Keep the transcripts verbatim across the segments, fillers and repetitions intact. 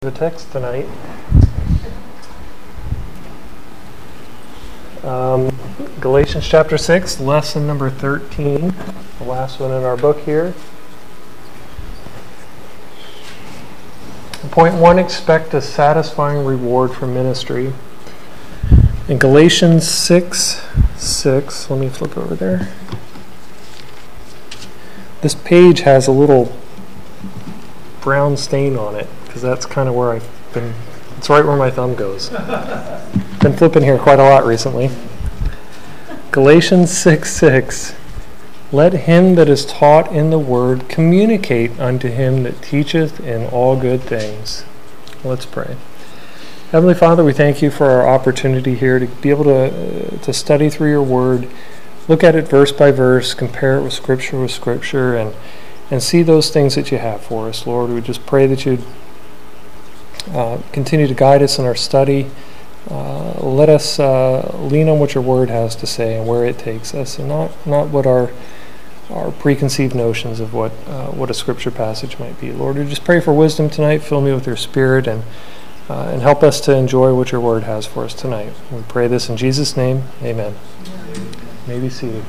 The text tonight. Um, Galatians chapter six, lesson number thirteen, the last one in our book here. Point one, expect a satisfying reward for ministry. In Galatians six, six, let me flip over there. This page has a little brown stain on it, because that's kind of where I've been, it's right where my thumb goes. Been flipping here quite a lot recently. Galatians six six. Let him that is taught in the word communicate unto him that teacheth in all good things. Let's pray. Heavenly Father, we thank you for our opportunity here to be able to, uh, to study through your word, look at it verse by verse, compare it with scripture with scripture, and and see those things that you have for us, Lord. We just pray that you'd uh, continue to guide us in our study. Uh, let us uh, lean on what your word has to say and where it takes us, and not, not what our our preconceived notions of what uh, what a scripture passage might be. Lord, we just pray for wisdom tonight. Fill me with your spirit, and uh, and help us to enjoy what your word has for us tonight. We pray this in Jesus' name. Amen. Amen. You may be seated.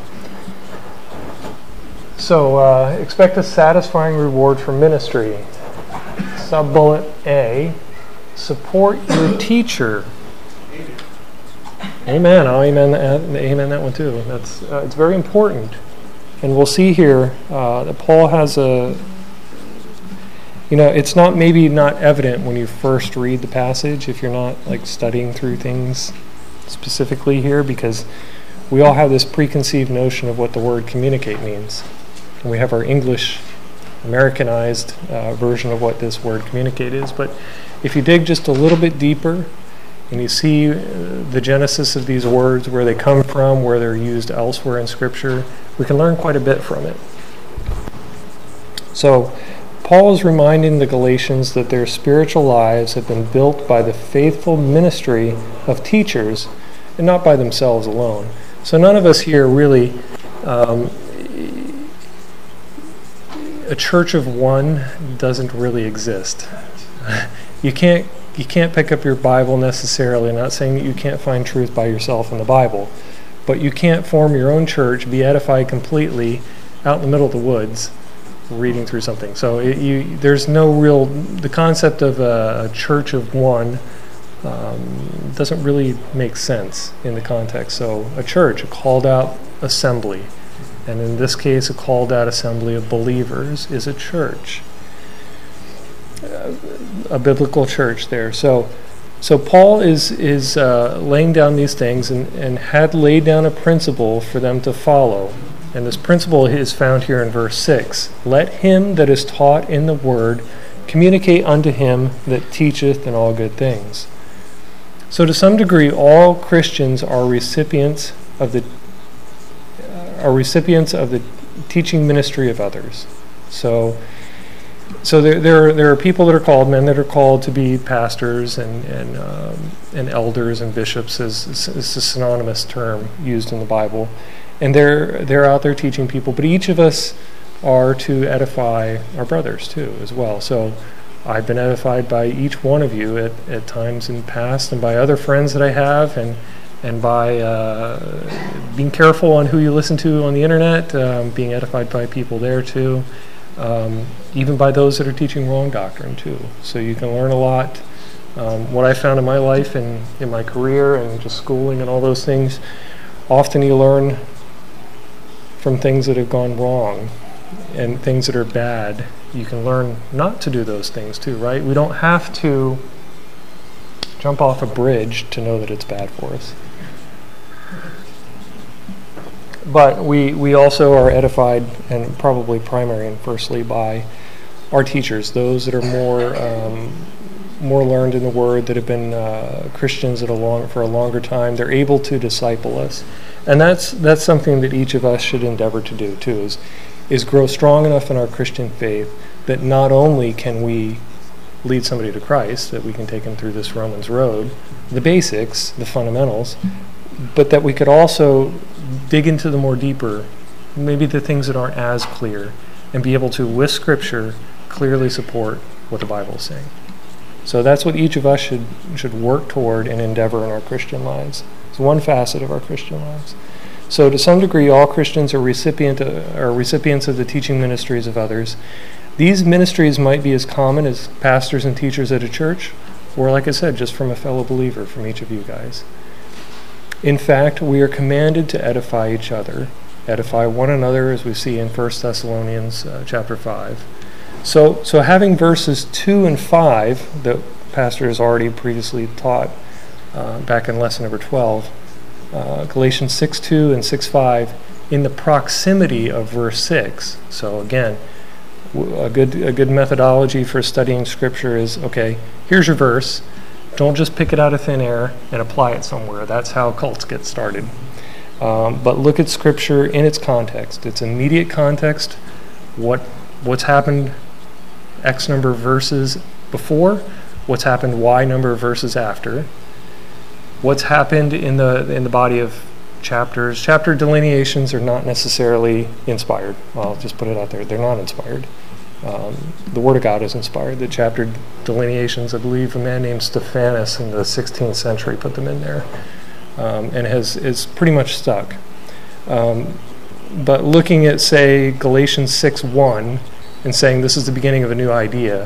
So, uh, expect a satisfying reward for ministry. Sub-bullet A, support your teacher. Amen. I'll amen that, amen that one too. That's uh, it's very important. And we'll see here uh, that Paul has a, you know, it's not maybe not evident when you first read the passage if you're not like studying through things specifically here, because we all have this preconceived notion of what the word communicate means. And we have our English Americanized uh, version of what this word communicate is. But if you dig just a little bit deeper and you see uh, the genesis of these words, where they come from, where they're used elsewhere in Scripture, we can learn quite a bit from it. So Paul is reminding the Galatians that their spiritual lives have been built by the faithful ministry of teachers and not by themselves alone. So none of us here really... Um, A church of one doesn't really exist. You can't you can't pick up your Bible necessarily. I'm not saying that you can't find truth by yourself in the Bible, but you can't form your own church, be edified completely out in the middle of the woods, reading through something. So it, you, there's no real the concept of a, a church of one um, doesn't really make sense in the context. So a church, a called out assembly. And in this case, a called-out assembly of believers is a church, uh, a biblical church there. So, so Paul is is uh, laying down these things and, and had laid down a principle for them to follow. And this principle is found here in verse six. Let him that is taught in the word communicate unto him that teacheth in all good things. So to some degree, all Christians are recipients of the are recipients of the teaching ministry of others. So so there there are, there are people that are called, men that are called to be pastors and and um, and elders and bishops, is is a synonymous term used in the Bible. And they're they're out there teaching people, but each of us are to edify our brothers too as well. So I've been edified by each one of you at, at times in the past, and by other friends that I have, and and by uh, being careful on who you listen to on the internet, um, being edified by people there too, um, even by those that are teaching wrong doctrine too. So you can learn a lot. Um, what I found in my life and in my career and just schooling and all those things, often you learn from things that have gone wrong and things that are bad. You can learn not to do those things too, right? We don't have to jump off a bridge to know that it's bad for us. But we, we also are edified, and probably primary and firstly by our teachers, those that are more um, more learned in the Word, that have been uh, Christians at a long, for a longer time. They're able to disciple us, and that's that's something that each of us should endeavor to do too. Is is grow strong enough in our Christian faith that not only can we lead somebody to Christ, that we can take them through this Romans road, the basics, the fundamentals, but that we could also dig into the more deeper, maybe the things that aren't as clear, and be able to, with Scripture, clearly support what the Bible is saying. So that's what each of us should should work toward and endeavor in our Christian lives. It's one facet of our Christian lives. So to some degree, all Christians are recipient are recipients of the teaching ministries of others. These ministries might be as common as pastors and teachers at a church, or like I said, just from a fellow believer, from each of you guys. In fact, we are commanded to edify each other, edify one another, as we see in First Thessalonians uh, chapter five. So, so having verses two and five that Pastor has already previously taught uh, back in lesson number twelve, uh, Galatians six two and six five, in the proximity of verse six. So again, a good a good methodology for studying Scripture is, okay, here's your verse. Don't just pick it out of thin air and apply it somewhere. That's how cults get started. Um, but look at Scripture in its context. Its immediate context, what what's happened X number of verses before, what's happened Y number of verses after, what's happened in the in the body of chapters. Chapter delineations are not necessarily inspired. I'll just put it out there. They're not inspired. Um, the Word of God is inspired. The chapter delineations, I believe a man named Stephanus in the sixteenth century put them in there, um, and has is pretty much stuck. Um, but looking at, say, Galatians six one and saying this is the beginning of a new idea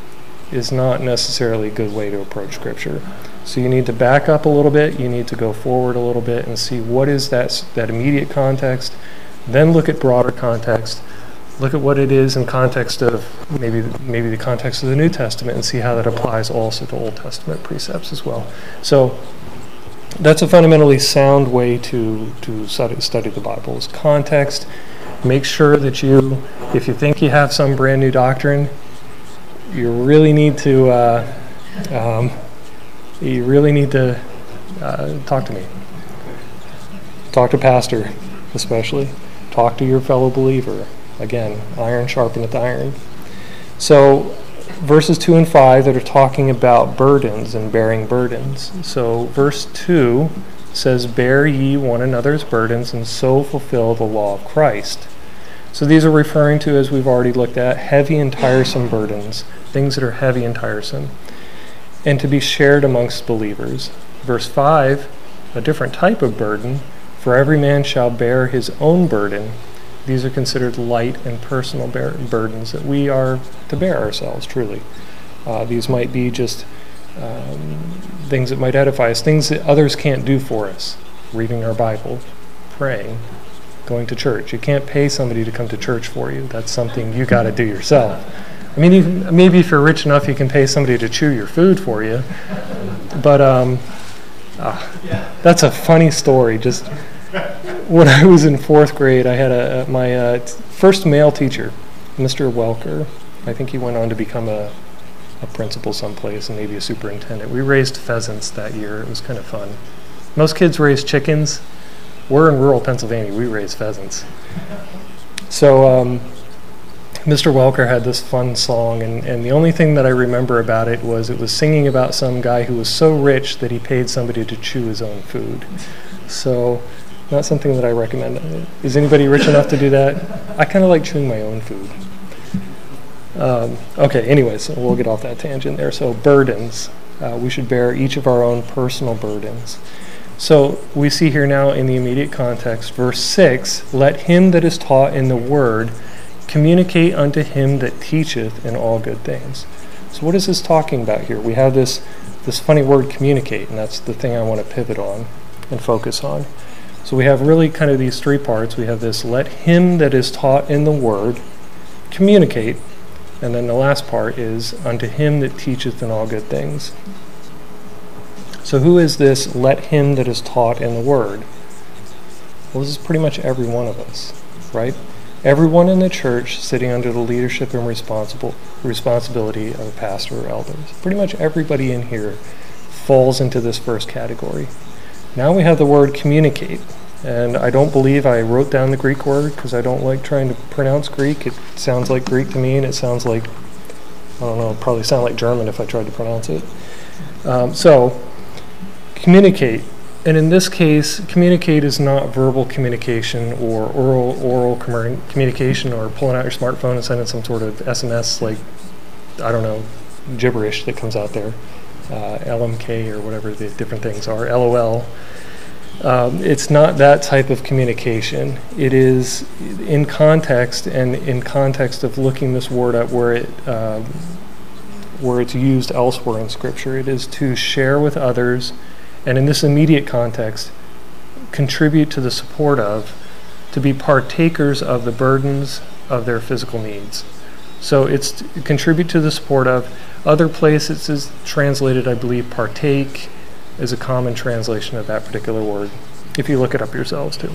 is not necessarily a good way to approach Scripture. So you need to back up a little bit, you need to go forward a little bit and see what is that that immediate context, then look at broader context, look at what it is in context of maybe maybe the context of the New Testament, and see how that applies also to Old Testament precepts as well. So that's a fundamentally sound way to, to study, study the Bible, is context. Make sure that you, if you think you have some brand new doctrine, you really need to uh, um, you really need to uh, talk to me. Talk to Pastor, especially. Talk to your fellow believer. Again, iron sharpeneth iron. So verses two and five that are talking about burdens and bearing burdens. So verse two says, bear ye one another's burdens and so fulfill the law of Christ. So these are referring to, as we've already looked at, heavy and tiresome burdens, things that are heavy and tiresome, and to be shared amongst believers. Verse five, a different type of burden, for every man shall bear his own burden. These are considered light and personal bear- burdens that we are to bear ourselves, truly. Uh, these might be just um, things that might edify us, things that others can't do for us. Reading our Bible, praying, going to church. You can't pay somebody to come to church for you. That's something you got to do yourself. I mean, even, maybe if you're rich enough, you can pay somebody to chew your food for you. But um, uh, that's a funny story. Just when I was in fourth grade, I had a my uh, first male teacher, Mister Welker. I think he went on to become a, a principal someplace and maybe a superintendent. We raised pheasants that year. It was kind of fun. Most kids raise chickens. We're in rural Pennsylvania. We raise pheasants. So um, Mister Welker had this fun song, and, and the only thing that I remember about it was it was singing about some guy who was so rich that he paid somebody to chew his own food. So not something that I recommend. Is anybody rich enough to do that? I kind of like chewing my own food. Um, okay, anyways, we'll get off that tangent there. So burdens. Uh, we should bear each of our own personal burdens. So we see here now in the immediate context, verse six, let him that is taught in the word communicate unto him that teacheth in all good things. So what is this talking about here? We have this, this funny word communicate, and that's the thing I want to pivot on and focus on. So we have really kind of these three parts. We have this, let him that is taught in the word communicate, and then the last part is, unto him that teacheth in all good things. So who is this, let him that is taught in the word? Well, this is pretty much every one of us, right? Everyone in the church sitting under the leadership and responsible responsibility of a pastor or elders. Pretty much everybody in here falls into this first category. Now we have the word communicate. And I don't believe I wrote down the Greek word because I don't like trying to pronounce Greek. It sounds like Greek to me, and it sounds like, I don't know, it'd probably sound like German if I tried to pronounce it. Um, so, communicate. And in this case, communicate is not verbal communication or oral oral communication or pulling out your smartphone and sending some sort of S M S like, I don't know, gibberish that comes out there, uh, L M K or whatever the different things are, L O L. Um, it's not that type of communication. It is in context, and in context of looking this word up where it um, where it's used elsewhere in Scripture. It is to share with others, and in this immediate context, contribute to the support of, to be partakers of the burdens of their physical needs. So it's to contribute to the support of. Other places is translated, I believe, partake is a common translation of that particular word, if you look it up yourselves too.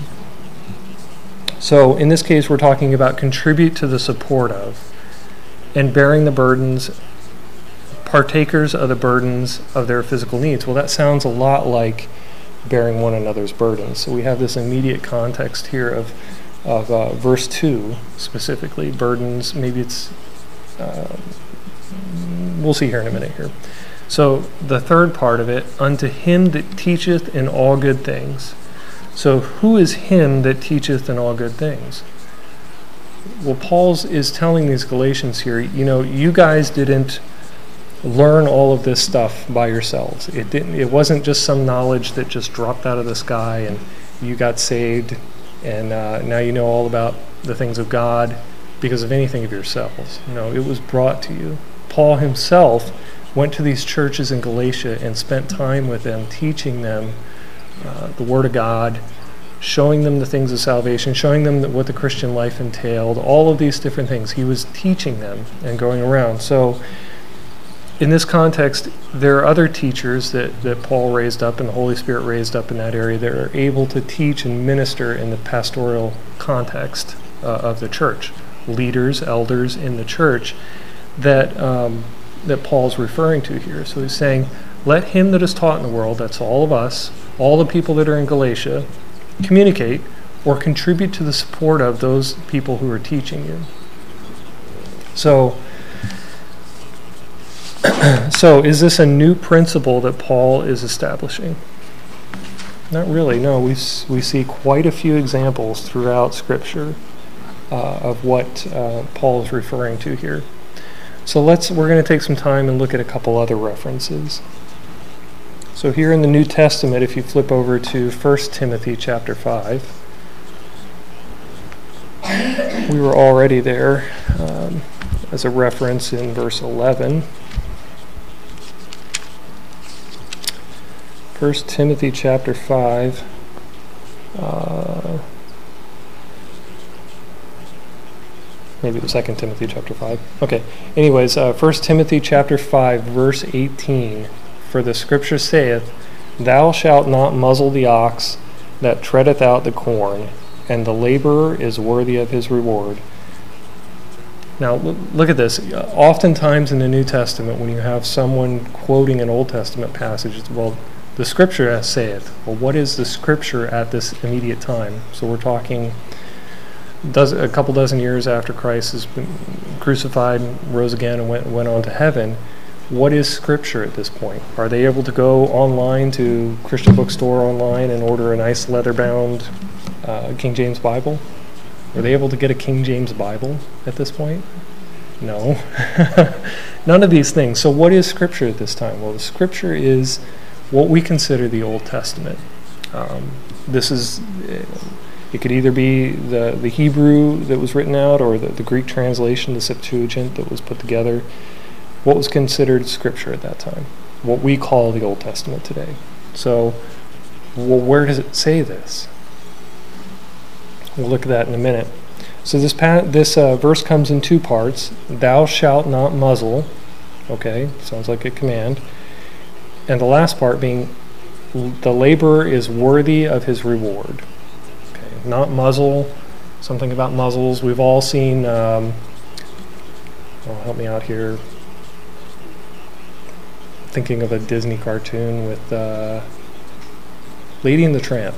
So in this case, we're talking about contribute to the support of, and bearing the burdens, partakers of the burdens of their physical needs. Well, that sounds a lot like bearing one another's burdens. So we have this immediate context here of, of uh, verse two, specifically, burdens. Maybe it's, uh, we'll see here in a minute here. So the third part of it, unto him that teacheth in all good things. So who is him that teacheth in all good things? Well, Paul is telling these Galatians here, you know, you guys didn't learn all of this stuff by yourselves. It didn't. It wasn't just some knowledge that just dropped out of the sky and you got saved and uh, now you know all about the things of God because of anything of yourselves. No, it was brought to you. Paul himself went to these churches in Galatia and spent time with them, teaching them uh, the Word of God, showing them the things of salvation, showing them what the Christian life entailed, all of these different things. He was teaching them and going around. So in this context, there are other teachers that, that Paul raised up and the Holy Spirit raised up in that area that are able to teach and minister in the pastoral context uh, of the church. Leaders, elders in the church that um, that Paul's referring to here. So he's saying, let him that is taught in the world, that's all of us, all the people that are in Galatia, communicate or contribute to the support of those people who are teaching you. So, so is this a new principle that Paul is establishing? Not really, no. We, we see quite a few examples throughout Scripture uh, of what uh, Paul is referring to here. So let's, we're going to take some time and look at a couple other references. So here in the New Testament, if you flip over to First Timothy chapter five, we were already there um, as a reference in verse eleven. First Timothy chapter five. Uh, Maybe it was Second Timothy chapter five. Okay. Anyways, uh, First Timothy chapter five, verse eighteen. For the Scripture saith, Thou shalt not muzzle the ox that treadeth out the corn, and the laborer is worthy of his reward. Now, look at this. Oftentimes in the New Testament, when you have someone quoting an Old Testament passage, it's, well, the Scripture saith. Well, what is the Scripture at this immediate time? So we're talking Does, a couple dozen years after Christ has been crucified, rose again, and went went on to heaven. What is Scripture at this point? Are they able to go online to Christian Bookstore online and order a nice leather-bound uh, King James Bible? Are they able to get a King James Bible at this point? No. None of these things. So what is Scripture at this time? Well, the Scripture is what we consider the Old Testament. Um, this is... It could either be the, the Hebrew that was written out or the, the Greek translation, the Septuagint that was put together. What was considered Scripture at that time? What we call the Old Testament today. So, well, where does it say this? We'll look at that in a minute. So this pa- this uh, verse comes in two parts. Thou shalt not muzzle. Okay, sounds like a command. And the last part being, the laborer is worthy of his reward. Okay, not muzzle. Something about muzzles. We've all seen, um, oh, help me out here, thinking of a Disney cartoon with uh, Lady and the Tramp.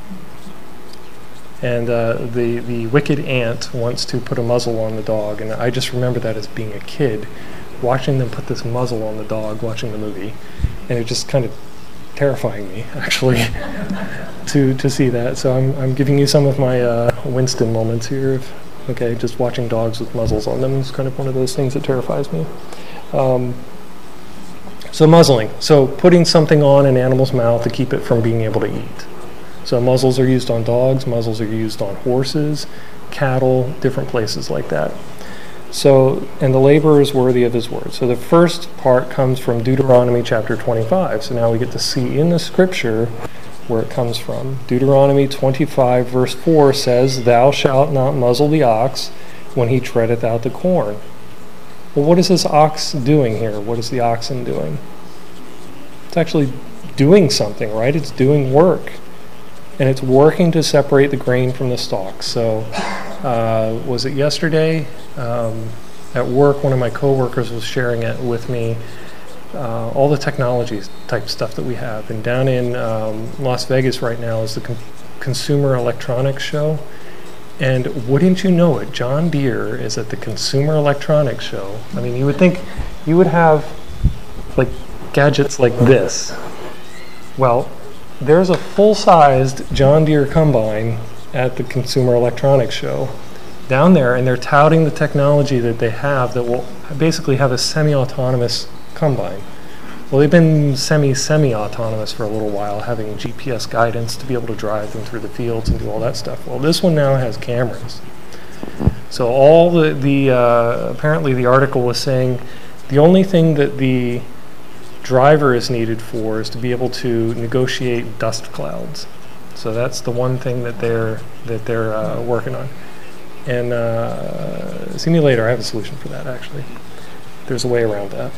And uh, the, the wicked aunt wants to put a muzzle on the dog. And I just remember that as being a kid, watching them put this muzzle on the dog, watching the movie. And it just kind of terrifying me, actually, to to see that. So I'm I'm giving you some of my uh, Winston moments here. Of, okay, just watching dogs with muzzles on them is kind of one of those things that terrifies me. Um, So muzzling. So putting something on an animal's mouth to keep it from being able to eat. So muzzles are used on dogs, muzzles are used on horses, cattle, different places like that. So, and the laborer is worthy of his word. So the first part comes from Deuteronomy chapter twenty-five. So now we get to see in the scripture where it comes from. Deuteronomy twenty-five verse four says, "Thou shalt not muzzle the ox when he treadeth out the corn." Well, what is this ox doing here? What is the oxen doing? It's actually doing something, right? It's doing work. And it's working to separate the grain from the stalk. So, uh, was it yesterday? Um, at work, one of my coworkers was sharing it with me, uh, all the technology type stuff that we have. And down in um, Las Vegas right now is the con- Consumer Electronics Show. And wouldn't you know it, John Deere is at the Consumer Electronics Show. I mean, you would think you would have like gadgets like this. Well, there's a full-sized John Deere combine at the Consumer Electronics Show down there, and they're touting the technology that they have that will basically have a semi-autonomous combine. Well, they've been semi-semi-autonomous for a little while, having G P S guidance to be able to drive them through the fields and do all that stuff. Well, this one now has cameras. So all the, the uh, apparently the article was saying the only thing that the driver is needed for is to be able to negotiate dust clouds. So that's the one thing that they're that they're uh, working on. And uh, Simulator, I have a solution for that actually. There's a way around that.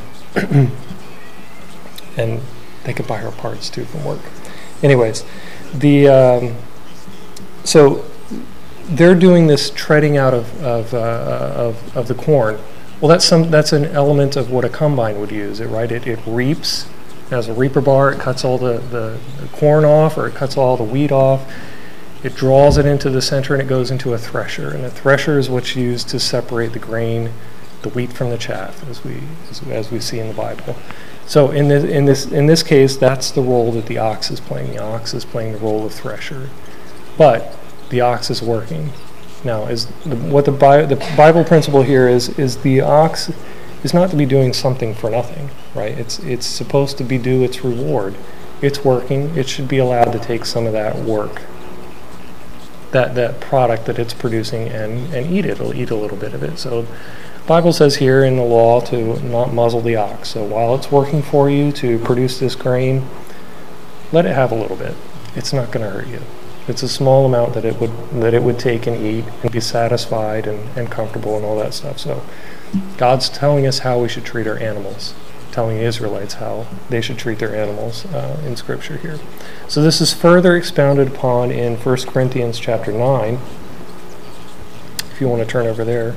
And they could buy our parts too from work. Anyways, the um, so they're doing this treading out of of, uh, of of the corn. Well, that's some that's an element of what a combine would use. It right. It, it reaps. It has a reaper bar. It cuts all the, the, the corn off, or it cuts all the wheat off. It draws it into the center, and it goes into a thresher. And a thresher is what's used to separate the grain, the wheat from the chaff, as we as, as we see in the Bible. So in this in this in this case, that's the role that the ox is playing. The ox is playing the role of thresher, but the ox is working. Now, is the, what the, Bi- the Bible principle here is is the ox is not to be doing something for nothing, right? It's it's supposed to be due its reward. It's working. It should be allowed to take some of that work, that that product that it's producing, and and eat it. It'll eat a little bit of it. So Bible says here in the law to not muzzle the ox. So while it's working for you to produce this grain, let it have a little bit. It's not going to hurt you. It's a small amount that it would that it would take and eat and be satisfied and, and comfortable and all that stuff. So God's telling us how we should treat our animals, telling the Israelites how they should treat their animals uh, in Scripture here. So this is further expounded upon in First Corinthians chapter nine, if you want to turn over there.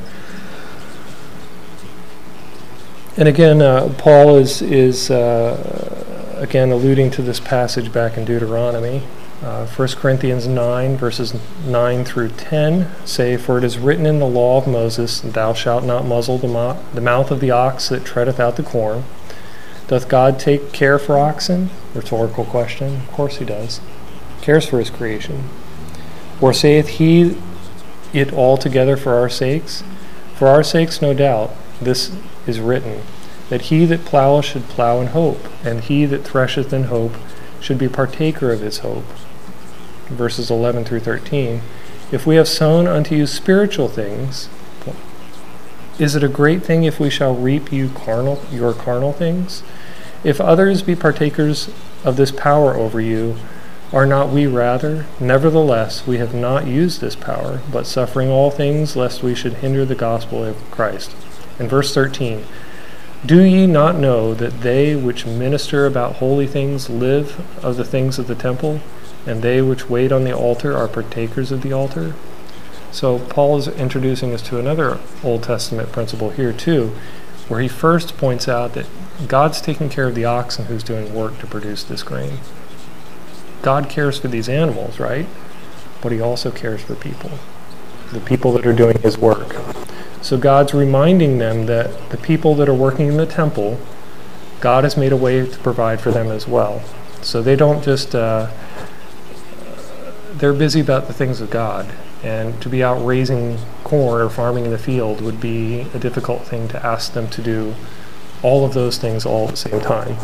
And again, uh, Paul is, is uh, again alluding to this passage back in Deuteronomy. Uh, First Corinthians nine, verses nine through ten say, "For it is written in the law of Moses, Thou shalt not muzzle the, mo- the mouth of the ox that treadeth out the corn. Doth God take care for oxen?" Rhetorical question. Of course he does. Cares for his creation. "Or saith he it altogether for our sakes? For our sakes, no doubt, this is written, that he that ploweth should plow in hope, and he that thresheth in hope should be partaker of his hope." Verses eleven through thirteen. "If we have sown unto you spiritual things, is it a great thing if we shall reap you carnal your carnal things? If others be partakers of this power over you, are not we rather? Nevertheless, we have not used this power, but suffering all things, lest we should hinder the gospel of Christ." In verse thirteen, "Do ye not know that they which minister about holy things live of the things of the temple, and they which wait on the altar are partakers of the altar?" So Paul is introducing us to another Old Testament principle here too, where he first points out that God's taking care of the oxen who's doing work to produce this grain. God cares for these animals, right? But he also cares for people, the people that are doing his work. So God's reminding them that the people that are working in the temple, God has made a way to provide for them as well. So they don't just, uh, they're busy about the things of God. And to be out raising corn or farming in the field would be a difficult thing to ask them to do all of those things all at the same time.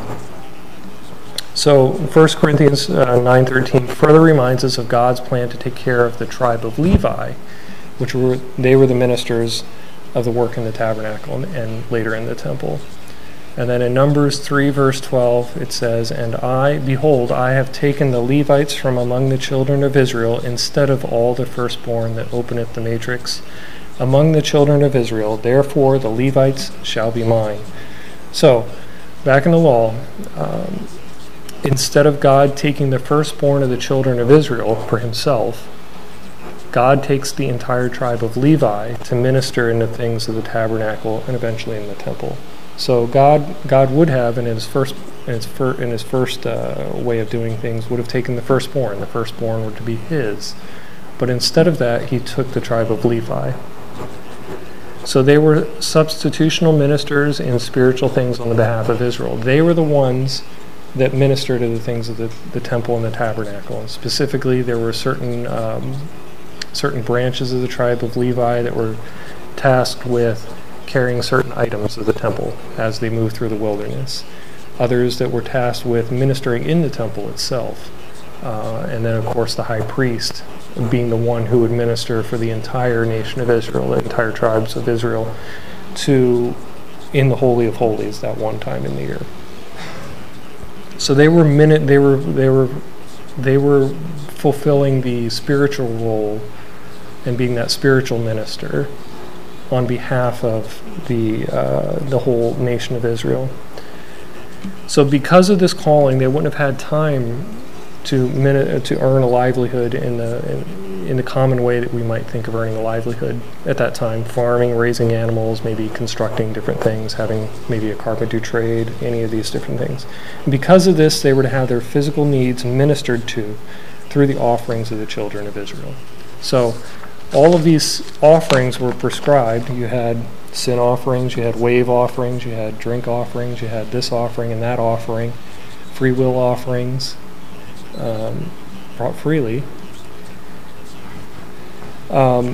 So First Corinthians uh, nine thirteen further reminds us of God's plan to take care of the tribe of Levi, which were they were the ministers of the work in the tabernacle and, and later in the temple. And then in Numbers three, verse twelve, it says, "And I, behold, I have taken the Levites from among the children of Israel instead of all the firstborn that openeth the matrix among the children of Israel. Therefore the Levites shall be mine." So, back in the law, um, instead of God taking the firstborn of the children of Israel for himself, God takes the entire tribe of Levi to minister in the things of the tabernacle and eventually in the temple. So God, God would have, in his first, in his, fir, in his first uh, way of doing things, would have taken the firstborn. The firstborn were to be his, but instead of that, he took the tribe of Levi. So they were substitutional ministers in spiritual things on the behalf of Israel. They were the ones that ministered to the things of the, the temple and the tabernacle. And specifically, there were certain um, certain branches of the tribe of Levi that were tasked with carrying certain items of the temple as they moved through the wilderness. Others that were tasked with ministering in the temple itself. Uh, and then, of course, the high priest being the one who would minister for the entire nation of Israel, the entire tribes of Israel, to in the Holy of Holies that one time in the year. So they were minute they were they were they were fulfilling the spiritual role and being that spiritual minister on behalf of the uh, the whole nation of Israel. So because of this calling, they wouldn't have had time to min- to earn a livelihood in the in, in the common way that we might think of earning a livelihood at that time: farming, raising animals, maybe constructing different things, having maybe a carpentry trade, any of these different things. And because of this, they were to have their physical needs ministered to through the offerings of the children of Israel. So all of these offerings were prescribed. You had sin offerings, you had wave offerings, you had drink offerings, you had this offering and that offering, free will offerings, um, brought freely. Um,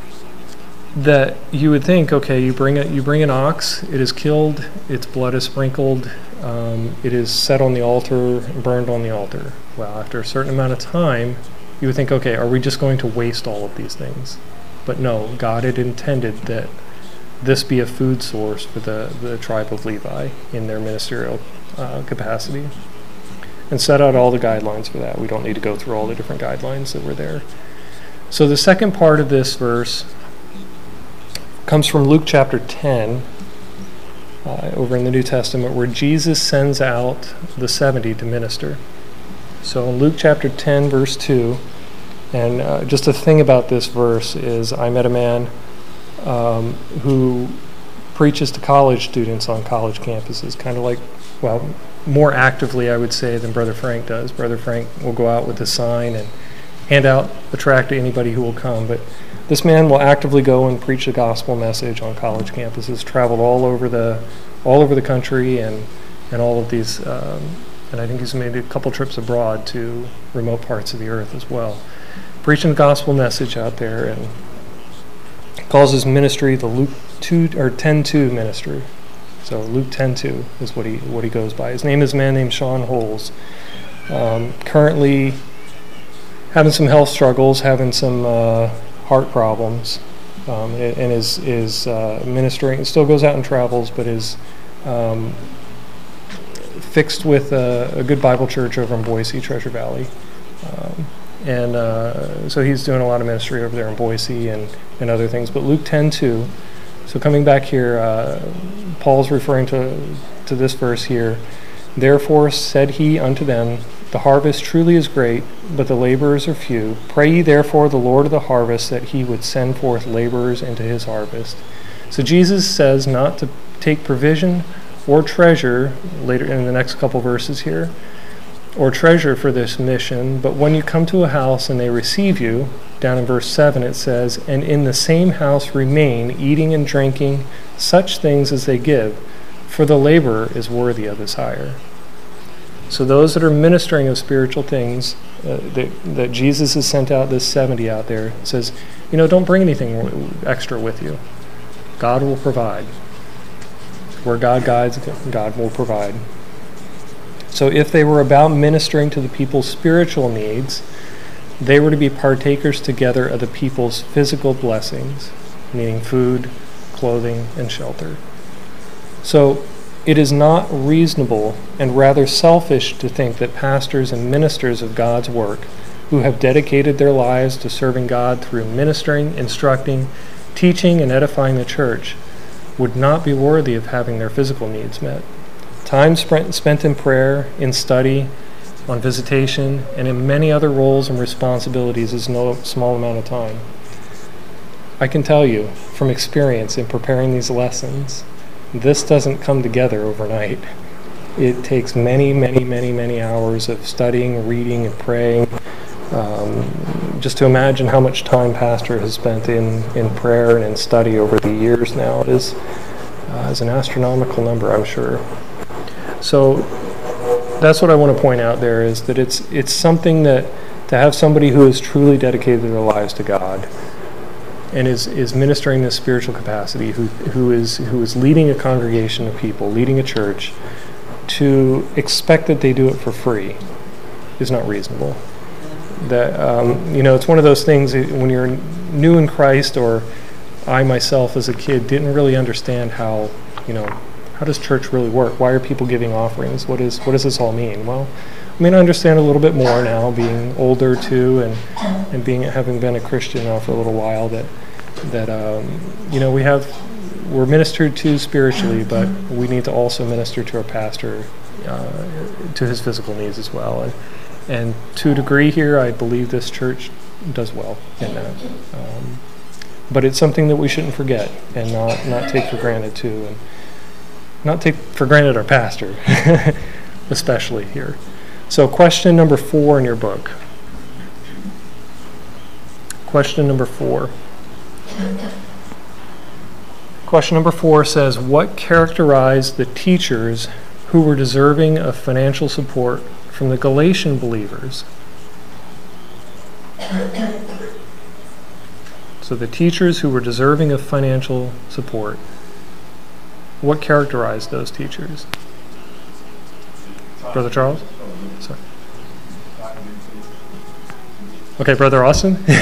that you would think, okay, you bring it, you bring an ox, it is killed, its blood is sprinkled, um, it is set on the altar, burned on the altar. Well, after a certain amount of time, you would think, okay, are we just going to waste all of these things? But no, God had intended that this be a food source for the, the tribe of Levi in their ministerial uh, capacity, and set out all the guidelines for that. We don't need to go through all the different guidelines that were there. So the second part of this verse comes from Luke chapter ten, uh, over in the New Testament, where Jesus sends out the seventy to minister. So in Luke chapter ten, verse two, and uh, just a thing about this verse is I met a man um, who preaches to college students on college campuses, kind of like, well, more actively, I would say, than Brother Frank does. Brother Frank will go out with a sign and hand out a tract to anybody who will come, but this man will actively go and preach the gospel message on college campuses, traveled all over the all over the country and, and all of these, um, and I think he's made a couple trips abroad to remote parts of the earth as well, preaching the gospel message out there, and calls his ministry the Luke two or ten two ministry. So Luke ten two is what he what he goes by. His name is a man named Sean Holes. Um, currently having some health struggles, having some uh, heart problems, um, and, and is is uh, ministering. Still goes out and travels, but is um, fixed with a, a good Bible church over in Boise, Treasure Valley, um, and uh, so he's doing a lot of ministry over there in Boise and, and other things. But Luke ten two. So coming back here, uh, Paul's referring to to this verse here. Therefore said he unto them, the harvest truly is great, but the laborers are few. Pray ye therefore the Lord of the harvest that he would send forth laborers into his harvest. So Jesus says not to take provision or treasure, later in the next couple verses here, or treasure for this mission, but when you come to a house and they receive you, down in verse seven it says, and in the same house remain, eating and drinking such things as they give, for the laborer is worthy of his hire. So those that are ministering of spiritual things, uh, that, that Jesus has sent out this seventy out there, says, you know, don't bring anything extra with you. God will provide. Where God guides, God will provide. So if they were about ministering to the people's spiritual needs, they were to be partakers together of the people's physical blessings, meaning food, clothing, and shelter. So it is not reasonable and rather selfish to think that pastors and ministers of God's work who have dedicated their lives to serving God through ministering, instructing, teaching, and edifying the church would not be worthy of having their physical needs met. Time spent in prayer, in study, on visitation, and in many other roles and responsibilities is no small amount of time. I can tell you from experience in preparing these lessons, this doesn't come together overnight. It takes many, many, many, many hours of studying, reading, and praying. Um, just to imagine how much time Pastor has spent in, in prayer and in study over the years now is, uh, is an astronomical number, I'm sure. So that's what I want to point out there, is that it's it's something that to have somebody who has truly dedicated their lives to God and is, is ministering this spiritual capacity, who who is who is leading a congregation of people, leading a church, to expect that they do it for free is not reasonable. That um, you know, it's one of those things when you're new in Christ, or I myself as a kid didn't really understand how, you know, how does church really work? Why are people giving offerings? What is what does this all mean? Well, I mean, I understand a little bit more now, being older too, and and being having been a Christian now for a little while. That that um, you know, we have we're ministered to spiritually, but we need to also minister to our pastor, uh, to his physical needs as well. And and to a degree here, I believe this church does well in that. Um, but it's something that we shouldn't forget and not not take for granted too. And not take for granted our pastor, especially here. So question number four in your book. Question number four. Question number four says, what characterized the teachers who were deserving of financial support from the Galatian believers? So the teachers who were deserving of financial support, what characterized those teachers? Brother Charles? Sorry. Okay, Brother Austin? uh,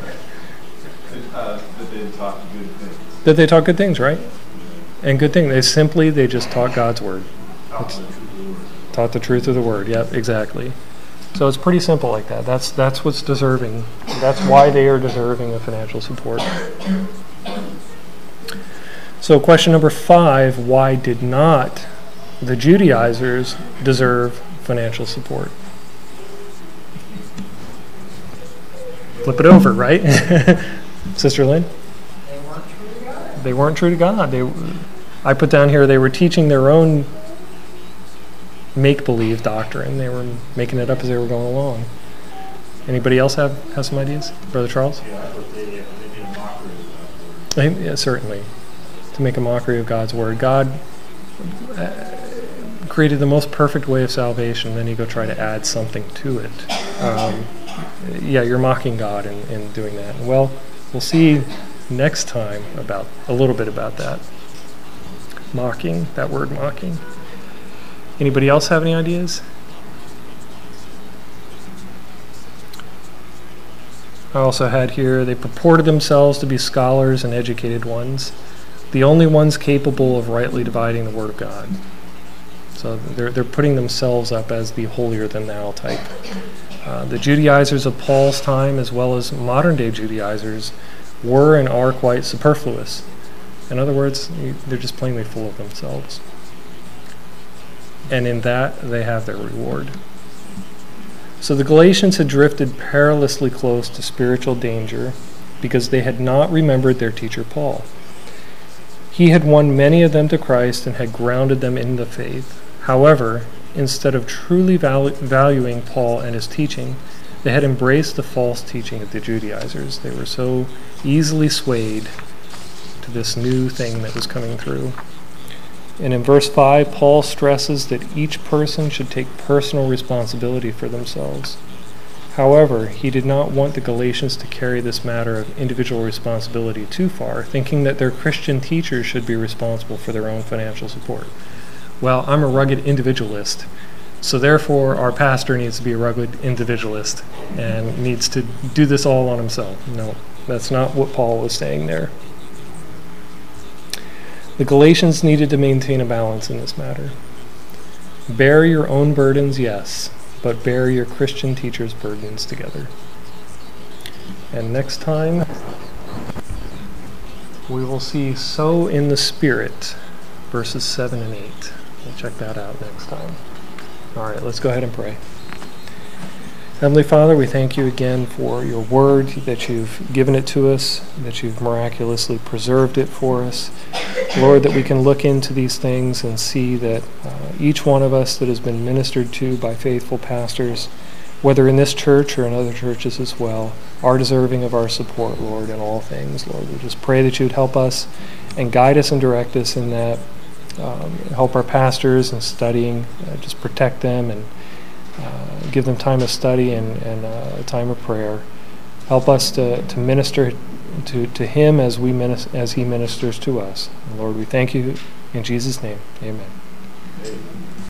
that they taught good things. That they taught good things, right? And good thing. They simply, they just taught God's word. Taught, taught the truth of the word. Yep, exactly. So it's pretty simple like that. That's that's what's deserving. That's why they are deserving of financial support. So question number five, why did not the Judaizers deserve financial support? Flip it over, right? Sister Lynn? They weren't true to God. They weren't true to God. They, I put down here they were teaching their own make-believe doctrine. They were making it up as they were going along. Anybody else have, have some ideas? Brother Charles? Yeah, but they, they made a mockery of God's word. Yeah, certainly. To make a mockery of God's word. God uh, created the most perfect way of salvation, then you go try to add something to it. Um, yeah, you're mocking God in, in doing that. Well, we'll see next time about a little bit about that. Mocking, that word mocking. Anybody else have any ideas? I also had here, they purported themselves to be scholars and educated ones, the only ones capable of rightly dividing the Word of God. So they're they're putting themselves up as the holier-than-thou type. Uh, the Judaizers of Paul's time, as well as modern-day Judaizers, were and are quite superfluous. In other words, they're just plainly full of themselves. And in that, they have their reward. So the Galatians had drifted perilously close to spiritual danger because they had not remembered their teacher Paul. He had won many of them to Christ and had grounded them in the faith. However, instead of truly valu- valuing Paul and his teaching, they had embraced the false teaching of the Judaizers. They were so easily swayed to this new thing that was coming through. And in verse five, Paul stresses that each person should take personal responsibility for themselves. However, he did not want the Galatians to carry this matter of individual responsibility too far, thinking that their Christian teachers should be responsible for their own financial support. Well, I'm a rugged individualist, so therefore our pastor needs to be a rugged individualist and needs to do this all on himself. No, that's not what Paul was saying there. The Galatians needed to maintain a balance in this matter. Bear your own burdens, yes, but bear your Christian teachers' burdens together. And next time, we will see sow in the Spirit, verses seven and eight. We'll check that out next time. All right, let's go ahead and pray. Heavenly Father, we thank you again for your word, that you've given it to us, that you've miraculously preserved it for us. Lord, that we can look into these things and see that uh, each one of us that has been ministered to by faithful pastors, whether in this church or in other churches as well, are deserving of our support, Lord, in all things. Lord, we just pray that you'd help us and guide us and direct us in that. Um, help our pastors in studying, uh, just protect them and uh, give them time of study and, and uh, a time of prayer. Help us to, to minister to, to him as we minis- as he ministers to us. And Lord, we thank you in Jesus' name. Amen. Amen.